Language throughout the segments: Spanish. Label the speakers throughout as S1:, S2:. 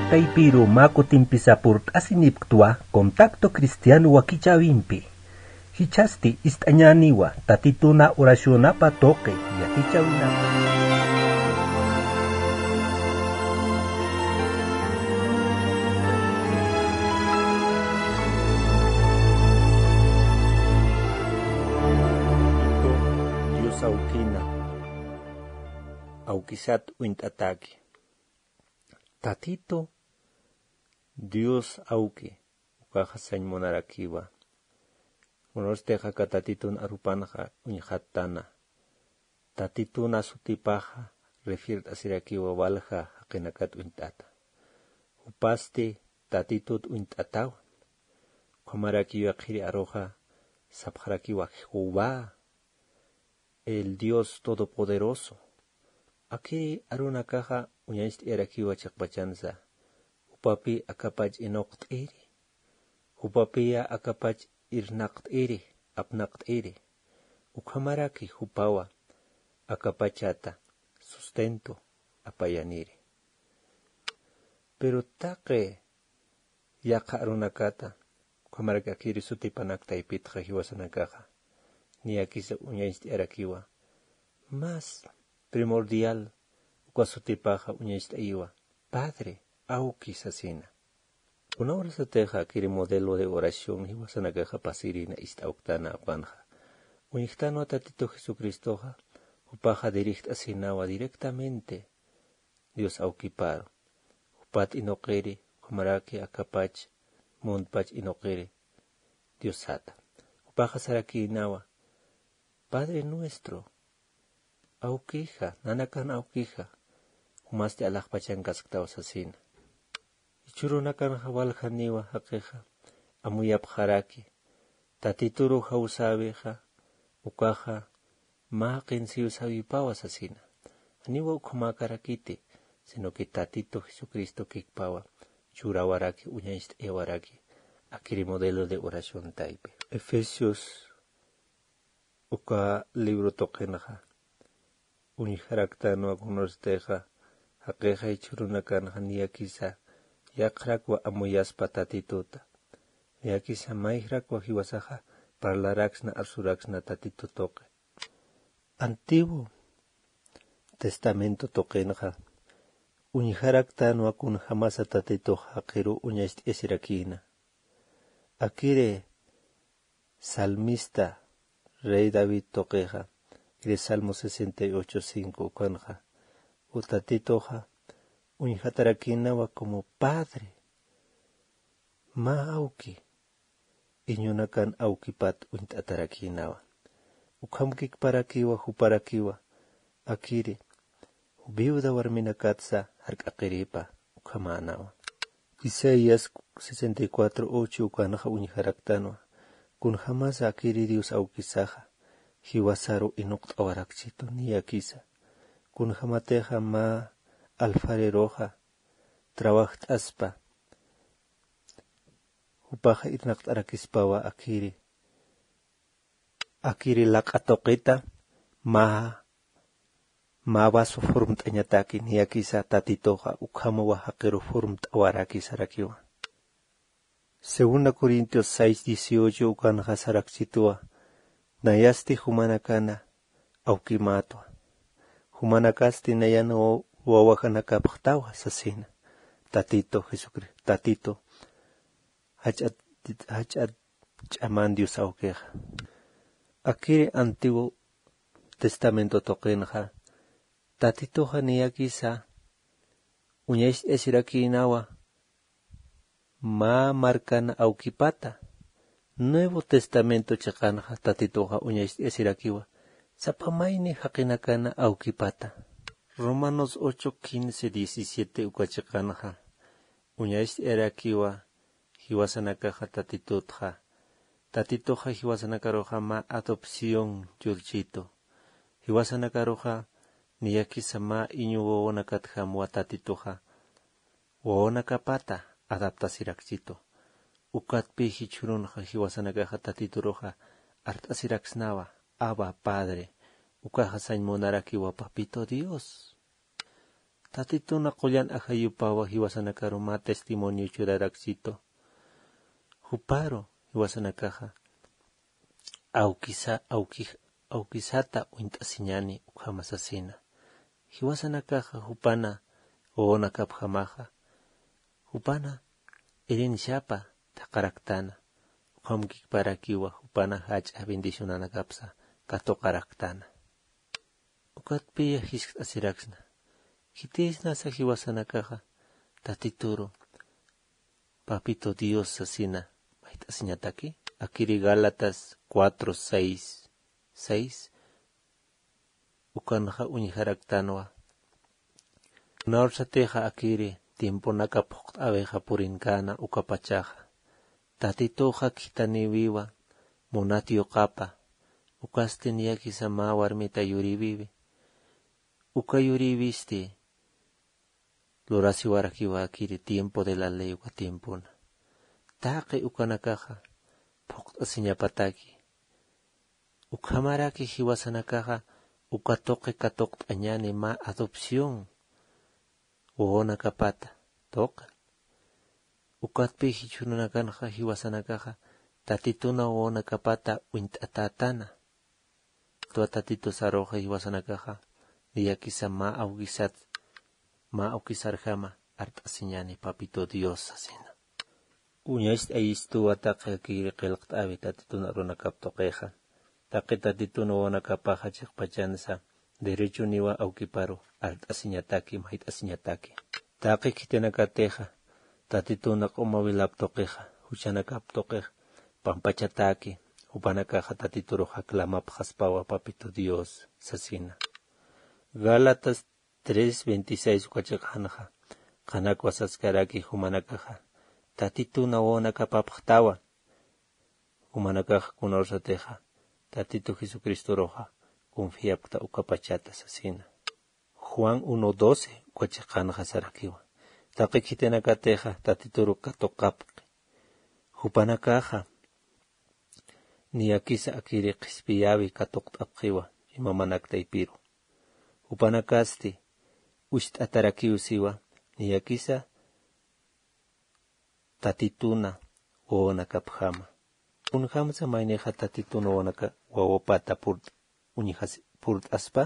S1: Taipiro mako timpisapurt asiniptua contacto cristiano wakichawimpi. Hichasti istañaniwa tatituna oracionapa toque yakichawinapa. Dios aukina aukisat uintataki. Tatito Dios auki ukahasañ monarakiwa. Unosteja katatitun arupanaja uñhatana. Tatituna sutipaja refiert asirakiwa walja hakenakat uintata. Upasti tatitut uintataw. Komarakiwa kiri aroja sabjarakiwa Jehová, el Dios Todopoderoso. Aquí aruna caja uñaist erakiwa chakpachanza. Upapi akapach inokt iri. Upapia akapach irnakt iri, apnakt iri. Ukamaraki hupawa akapachata sustento apayaniri. Pero take yaka arunakata ukamaraki akiri sutipanakta ipitja hiwasanakaja. Ni akisa uñaist erakiwa. Más primordial ukwasutipaja uñaist iwa. Padre, auki sasina. Una hora se teja kiri modelo de oración hiwasanakaja pasirina istauktana apanja. Uñichtano tatito Jesucristoja upaja diricht asinawa directamente Dios aukiparo. Upat inokeri kumaraki akapach mondpach inokeri Dios sata. Upaja saraki inawa Padre nuestro aukija, nanakan aukija, umaste alakpachankasktawa sasina. Ichurunakan hawalhaniwa hakeja, amuyapjaraki, tatituru hausabeja, ukaja, maaqin siusabipawa sasina. Aniwa ukumakarakiti, sino que tatito Jesucristo kikpawa, churawaraki, uñaist ewaraki, akiri modelo de oración taipe. Efesios uka libro tokenaja. Unijaraktanwa kunosteja, hakeja ichurunakan haniyakisa, yakrakwa amuyaspa tatituta. Yakisa maihrakwa hiwasaja, parlaraxna arsuraxna tatito toque. Antiguo Testamento tokenaja, unijaraktanwa kun jamasa tatito hakiru uñaist esirakina. Akire salmista Rey David toqueja, y de Salmo 68:5 canja, utatitoja, unjatarakinawa como padre, ma auki, iñunakan aukipat untatarakinawa, ukamkik parakiwa huparakiwa, akiri, ubiuda warminakatsa harkakiripa, ukamanawa. Isaías 64:8 ukanaja unjaraktanwa, kun jamás akiri Dios aukisaja, hiwasaro inokt awarakchito ni akisa, kun jamateja ma alfareroja, trabacht aspa, upaja irnakt arakispawa akiri lakatokita, ma baso formt añataki ni akisa tatitoja, ukamawa hakeru formt awarakisarakiwa. Segunda Corintios 6:18 ukanaja sarakchitua, nayasti humanakana aukimatwa. Humanakasti nayano wawakanakapaktawa sasina. Tatito Jesucristo, tatito hachat chaman Dios aukeja. Akiri Antiguo Testamento tokenja, tatitoja niyakisa, uñaist esirakinawa, ma marcana aukipata. Nuevo Testamento chakanja tatitoja uñaist esirakiwa. Zapamaini hakinakana aukipata. Romanos 8:15-17 ukachakanja. Uñaist erakiwa hiwasanakaja tatitotja. Tatitoja hiwasanakaroja ma adopción yulchito. Hiwasanakaroja niyakisa ma iñu wawonakatja mua tatitoja. Wawonakapata adaptasirakchito. Ukatpi hichurunja hiwasanakaja tatituroja artasiraxnawa, Abba Padre, ukaja sañ monarakiwa papito Dios. tatituna qullan ajayupawa hiwasanakaru testimonio churaraksito. Huparo hiwasanakaja aukisata uintasiñani ukhamasasina. Hiwasanakaja hupana oonakapjamaja. Hupana irinshapa taqaraktana. Ukhamkikparakiwa hupana hacha bendicionanakapsa katoqaraktana. Ukatpiya hisk asiraksna. Kitisna sa hiwasanakaja tatituro. Papito Dios sasina. Maitasiñataki. Akiri Gálatas 4:6. Ukanaja uñijaraktanwa. Naorsateja akiri tiempo nakapok abeja purinkana ukapachaja. Tatitoja kitaniwiwa monatio kapa. Ukasten yaki sama warmita yuribibi. Ukayuribisti. Lorasi warakiwa akiri tiempo de la ley uka tiempona. Taque ukanakaja. Pok asiñapataki. Ukhamaraki hiwasanakaja. Ukatoque katok añani ma adopción. Uona kapata. Toca. Ukatpi hichunanakanja hiwasanakaja. Tatituna uona kapata uintatatana. Tua tatito saroja hiwasanakaja. Diyakisa ma aukisarjama. Artasiñani papito Dios asina. Uñaist ayistu ataqe kiri qilqt avi tatituna runakaptoqeja. Taqe tatituna uona kapaja chiqpachansa. Derecho niwa aukiparo. Artasiñataki mahitasiñataki. Taqe kitenakateja. Tatituna qumawilaptoqeja. Huchanakaptoqeja. Pampachataki. Upanakaja tatituro haklamapjaspawa papito Dios sasina. Gálatas 3:26 ukachaqhanaja. Qanakwa saskaraki humanakaja. Tatituna uona kapapjtawa. Humanakaja kunorsateja. Tatito Jesucristo roja. Confiapta ukapachata sasina. Juan 1:12 ukachaqhanaja sarakiwa. Taqe kitenakateja tatituro katokapqi. Hupanakaja. Niyakisa akiri qispiyawi katoqt'apqiwa imamanakta ipiru. Upanakasti usht atarakiusiwa niyakisa tatituna uonakapjama. Unhamsa maineja tatituna uonaka wawapata purt aspa.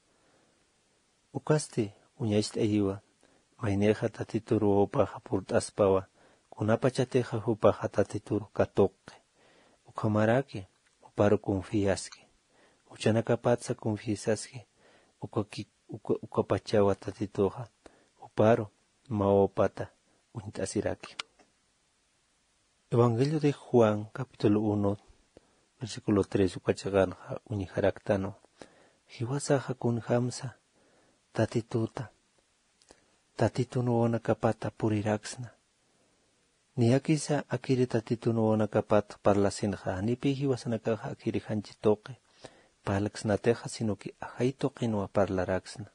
S1: Ukasti uñaist ayiwa maineja tatituru wawapaja purt aspawa kunapachateja hupaja tatituru katoqe. Ukamaraki, uparo confiaski. Uchanakapatsa confiesaski. Ukapachawa tatitoja. Uparo, mawapata, uintasiraki. Evangelio de Juan, capítulo 1, versículo 3, ukachaganja, unijaraktano. Hiwasaja kunhamsa, tatituta. Tatituno onakapata puriraksna. Niyakisa akiri tatituno onakapat parlasinja. Nipi hiwasanakaja akiri hanchitoque. Palaksnateja sino que ajaitoque no parlaraksna.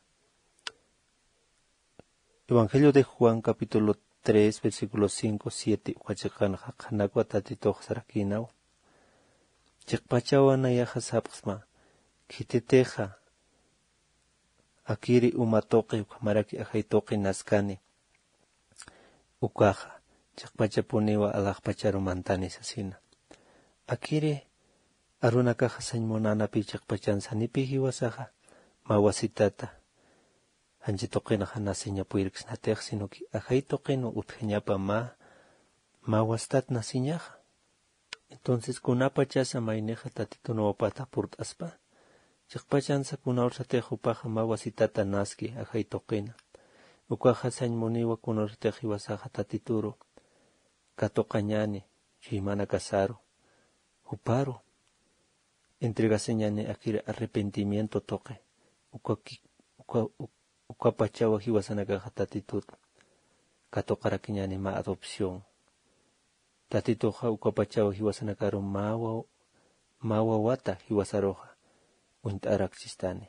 S1: Evangelio de Juan capítulo 3 versículo 5-7 ukachakanja kanakwa tatitoja sarakinaw. Chikpachawa nayaja sapsma. Kititeja akiri umatoque ukamaraki ajaitoque naskani. Ukaja. Chakpachapuniwa alakpacharu mantani sasina. Akiri arunakaja sañmonanapi chakpachansa nipi hiwasaja mawasitata. Hanchitoqinaja nasiñapuirksnatej sino que ajaitoqino utjeñapa mawastat nasiñaja. Entonces kunapachasa maineja tatitunuwapata purt aspa. Chakpachansa kunaursateja upaja mawasitata naski ajaitoqina. Ukaja sañmoniwa kunaursateja hiwasaja tatituro. Katoqañani, chimana casaro, uparo, entregaseñani akiri arrepentimiento toque, ukapachawa hiwasanakaja tatitut, katoqarakiñani ma adopción, tatitoja ukapachawa hiwasanakaru mawawata hiwasaroja, uintaraksistani.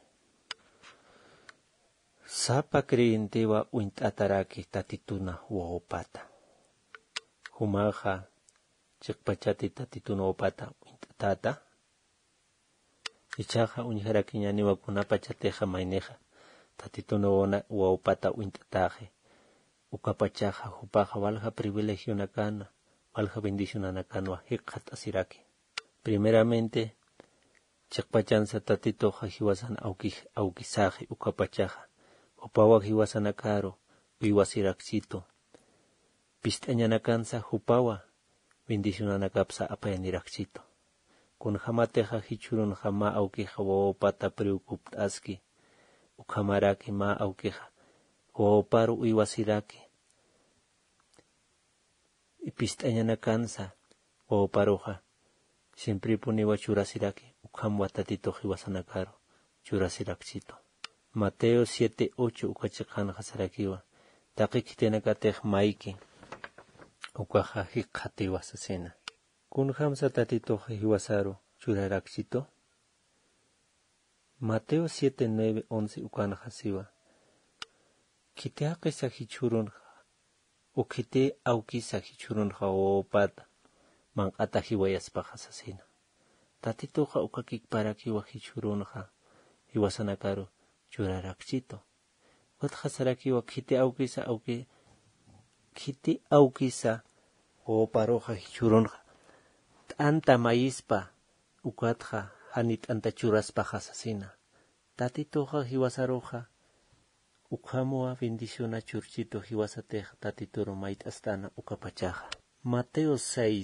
S1: Sapa creyentiwa uintataraki tatituna wawapata. Humaja chikpachati tatitunuwapata uintatata. Ichaja uñijarakiñani wakunapachateja maineja tatituno waupata uintataje ukapachaja jupaja valja privilegio nakana valja bendición anakanwa hiqat asiraki. Primeramente chakpachansa tatitoja hiwasan aukisaje ukapachaja upawa hiwasanakaro uiwasiraksito pistañanakansa jupawa bendición anakapsa apayanirakchito kun jamateja hichurun jama aukija wawapata preocuptaski ukamaraki ma aukija wawaparu uiwasiraki pistañanakansa wawaparuja siempre puniwa churasiraki ukhamwa tatito hiwasanakaro churasirakchito. Mateo 7:8 ukachikhan hasarakiwa taqi kitenakatej maiki ukaja hiqhati wasasena kun hamsa tatito hiwasaro churarakchito. Mateo 7:9-11 ukan hasiwa kiteaqi sahichurun ukite auki sahichurun hawopata manqata hiwayaspa hasasena tatitoja ukakik parakiwa hichurunja hiwasanakaro churarakchito wat hasarakiwa kite aukisa o paroja hichurunja tanta maízpa ukatja hanit anta churaspa hasasina tatitoja hiwasaroja ukhamua bendiciona churchito hiwasateja tatitoro mait astana ukapachaja. Mateo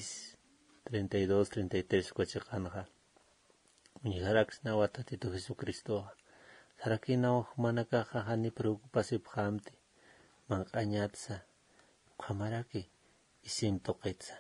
S1: 6:32-33 kuachakanja uñijaraksnawa tatito Jesucristo sarakinawa humanakaja hani preocupasi phamti manqañatsa ukhamaraki isim toqetsa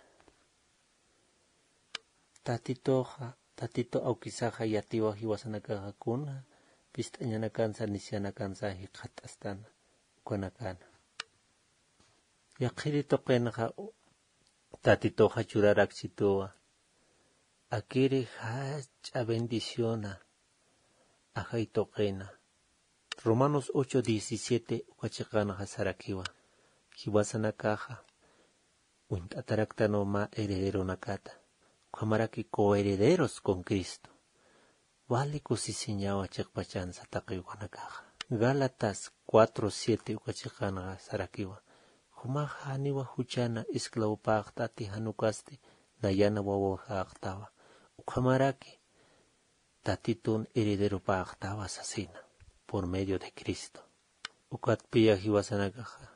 S1: tatito aukisaja yatiwa hiwasanakaja kuna pistañanakansa nisyanakansa hiqat astana ukanakana yaqhiri toqenaja tatitoja churarakchitowa akiri hacha bendiciona ajay toqena. Romanos 8:17 ukachikanaja sarakiwa hiwasanakaja uint'ataraktano ma heredero nakata ukamaraki coherederos con Cristo vale kusisiñawa chikpachansa taqi ukanakaja. Gálatas 4:7 ukachikanaja sarakiwa humaja haniwa huchana esclavopaqtati hanukaste nayana wawajaqtawa ukamaraki tatitun heredero paqtawa sasina por medio de Cristo. Ukatpiya hiwasanakaja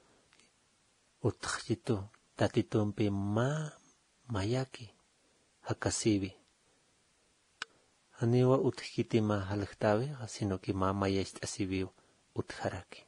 S1: utqchito tatitunpi mayaki hakasibi haniwa utkiti ma halqtawiqa sino que mayasht'asibiw utjaraki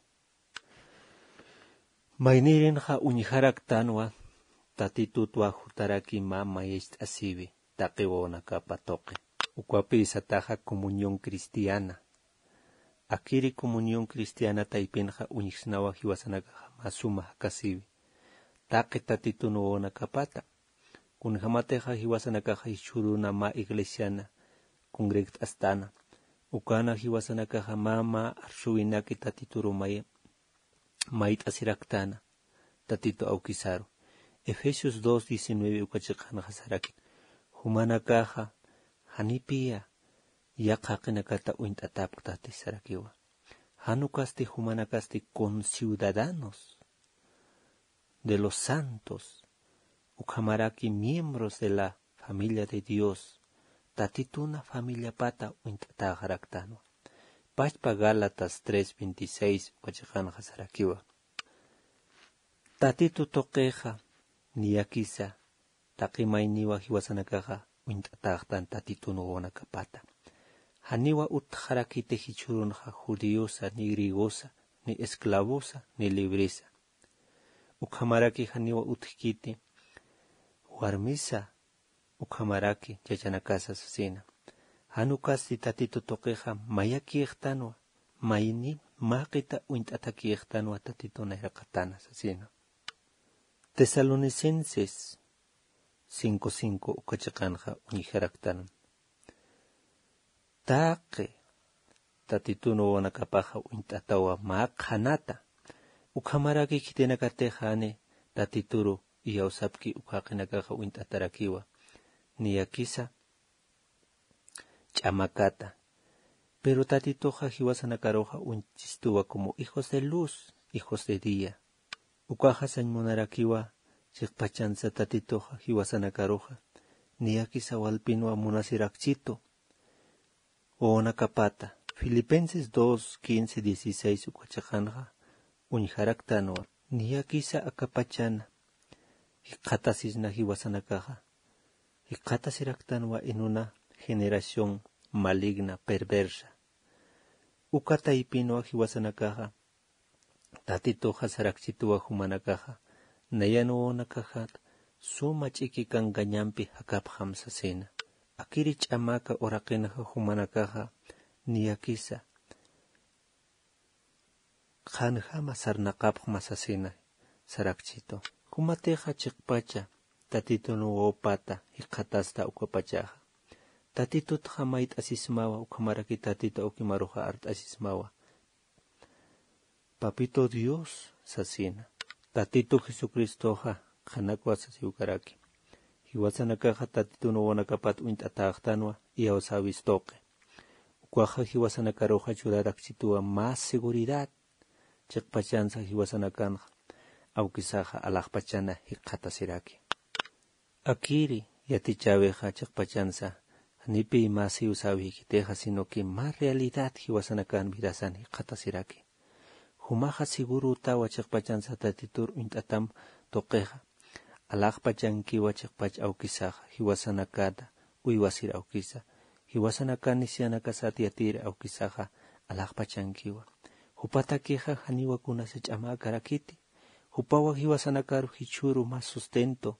S1: maynirinja uñijaraktanwa tatitutwa hutaraki mayasht'asibi taqiwa nakapa toqe ukwapi isataja comunión cristiana akiri comunión cristiana taipinja uñixnawa hiwasanakaja masuma hakasibi taqi tatituno nakapata kun jamateja hiwasanakaja ichuruna ma iglesiana congregt astana ukana hiwasanakaja mama arshuinaki tatituro mait asiraktana tatito aukisaro Efesios 2:19 ukachikanaja saraki humanakaja hanipia yaqaqinakata uint'atapqtati sarakiwa hanukasti humanakasti conciudadanos de los santos ukhamaraki miembros de la familia de Dios tatituna familia pata uint'atajaraktanwa pachpa Gálatas 3:26 ukachikanaja sarakiwa tatitu toqeja niyakisa taqimayniwa hiwasanakaja uint'atajtan tatituno nakapata haniwa utjarakite hichurunja judiosa ni grigosa ni esclavosa ni libresa ukhamaraki haniwa utkiti warmisa ukhamaraki chachanakasa sasina hanukasti tatito toqeja mayakiqtanwa mayni maqita uint'atakiqtanwa tatitona hirqatana sasina Tesalonicenses 5:5 ukachikanja uñijaraktan taqe tatituno wanakapaja uint'atawa maqhanata ukhamaraki kitenakatejane tatituro iyausapki uqaqinakaja uint'atarakiwa niyakisa ch'amakata Pero tatitoja hiwasanakaroja unchistuwa como hijos de luz, hijos de día. Ukaja sañmonarakiwa chikpachansa tatitoja hiwasanakaroja niyakisa walpinwa munasirakchito. Oonakapata. Filipenses 2:15-16 ukachakanja uñharaktanwa niyakisa akapachana. Hikatasisna hiwasanakaja. Hikatasiraktanwa en una generación maligna, perversa. Ukata ipinwa hiwasanakaja. Tatitoja sarakchituwa humanakaja. Nayano onakaja suma chiki kangañampi hakaphamsa sena. Akiri chamaka orakenaja humanakaja niyakisa. Khanjama sarnaqapq masasena sarakchito. Kumateja chikpacha tatito no opata hikatasta ukapachaja. Tatito tjamait asismawa ukamaraki tatito ukimaruja art asismawa. Papito Dios sasina. Tatito Jesucristoja kanakwa sasiukaraki. Hiwasanakaja tatito no wanakapat uintatagtanwa iaosavistoque. Ukwaja hiwasanakaroja churarakchitua más seguridad. Chikpachansa hiwasanakanja. Aukisaja alajpachana hikatasiraki. Akiri yatichaveja chikpachansa. Nipi masi usawikiteja sino que más realidad hiwasanakan virasan hikatasiraki. Humaja seguro tawa chikpachansa tatitur uintatam toqueja. Alajpachankiwa chikpach aukisaja hiwasanakata uiwasir aukisa. Hiwasanakan nisianakasat yatir aukisaja alajpachankiwa. Hupatakeja haniwa kunase chama karakiti. Hupawa hiwasanakaru hichuru más sustento.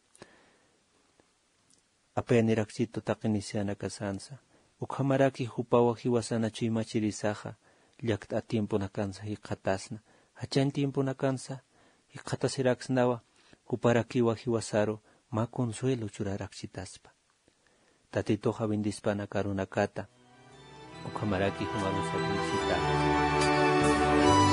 S1: Apeanirakchito takinisiana kasansa. Ukhamaraki hupawa hiwasana chuimachirisaja. Llakta tiempo nakansa hikatasna. Hachan tiempo nakansa hikatasiraksnawa. Huparakiwa hiwasaro ma consuelo churarakchitaspa. Tatitoja bendispana karunakata. Ukhamaraki humarusa felicita.